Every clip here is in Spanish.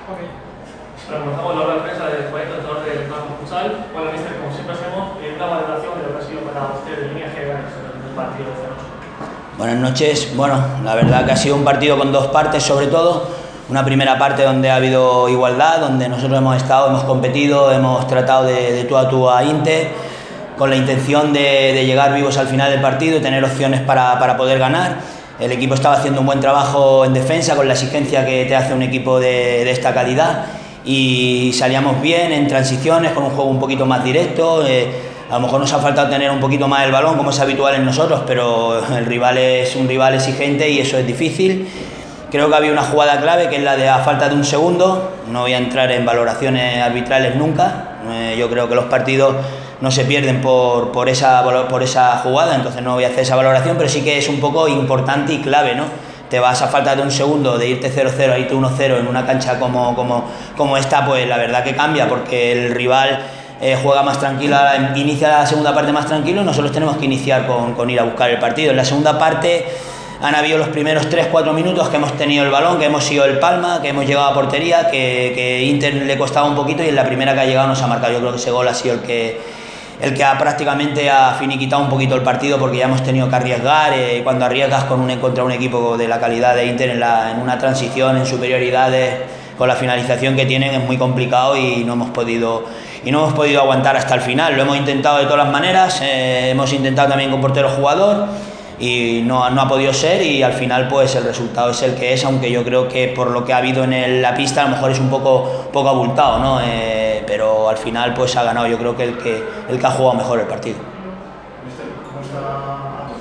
Ok. Bueno, comenzamos la hora de prensa del entrenador del campo futsal. Bueno, mister, como siempre hacemos, una valoración de lo que ha sido para usted en líneas generales el partido de esta noche. Buenas noches. Bueno, la verdad que ha sido un partido con dos partes sobre todo. Una primera parte donde ha habido igualdad, donde nosotros hemos estado, hemos competido, hemos tratado de tú a Inter, con la intención de llegar vivos al final del partido y tener opciones para poder ganar. El equipo estaba haciendo un buen trabajo en defensa con la exigencia que te hace un equipo de esta calidad y salíamos bien en transiciones con un juego un poquito más directo. A lo mejor nos ha faltado tener un poquito más el balón como es habitual en nosotros, pero el rival es un rival exigente y eso es difícil. Creo que había una jugada clave que es la de a falta de un segundo. No voy a entrar en valoraciones arbitrales nunca. Yo creo que los partidos no se pierden por esa jugada, entonces no voy a hacer esa valoración, pero sí que es un poco importante y clave, ¿no? Te vas a falta de un segundo de irte 0-0 a irte 1-0 en una cancha como esta, pues la verdad que cambia, porque el rival juega más tranquilo, inicia la segunda parte más tranquilo y nosotros tenemos que iniciar con ir a buscar el partido. En la segunda parte han habido los primeros 3-4 minutos que hemos tenido el balón, que hemos sido el palma, que hemos llegado a portería, que Inter le costaba un poquito y en la primera que ha llegado nos ha marcado. Yo creo que ese gol ha sido el que prácticamente ha finiquitado un poquito el partido, porque ya hemos tenido que arriesgar. Cuando arriesgas contra un equipo de la calidad de Inter en una transición, en superioridades, con la finalización que tienen, es muy complicado y no hemos podido aguantar hasta el final. Lo hemos intentado de todas las maneras, hemos intentado también con portero jugador y no ha podido ser, y al final pues el resultado es el que es, aunque yo creo que por lo que ha habido en la pista a lo mejor es un poco abultado, ¿no? Pero al final pues ha ganado yo creo que el que ha jugado mejor el partido. ¿Cómo está Atos?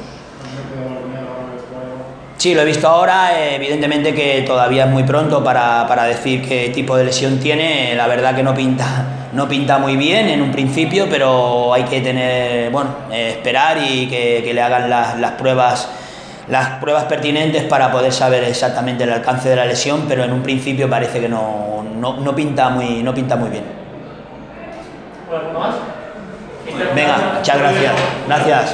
Sí, lo he visto ahora. Evidentemente que todavía es muy pronto para decir qué tipo de lesión tiene. La verdad que no pinta muy bien en un principio, pero hay que esperar y que le hagan las pruebas pertinentes para poder saber exactamente el alcance de la lesión, pero en un principio parece que no pinta muy bien. ¿Alguno más? Venga, muchas gracias.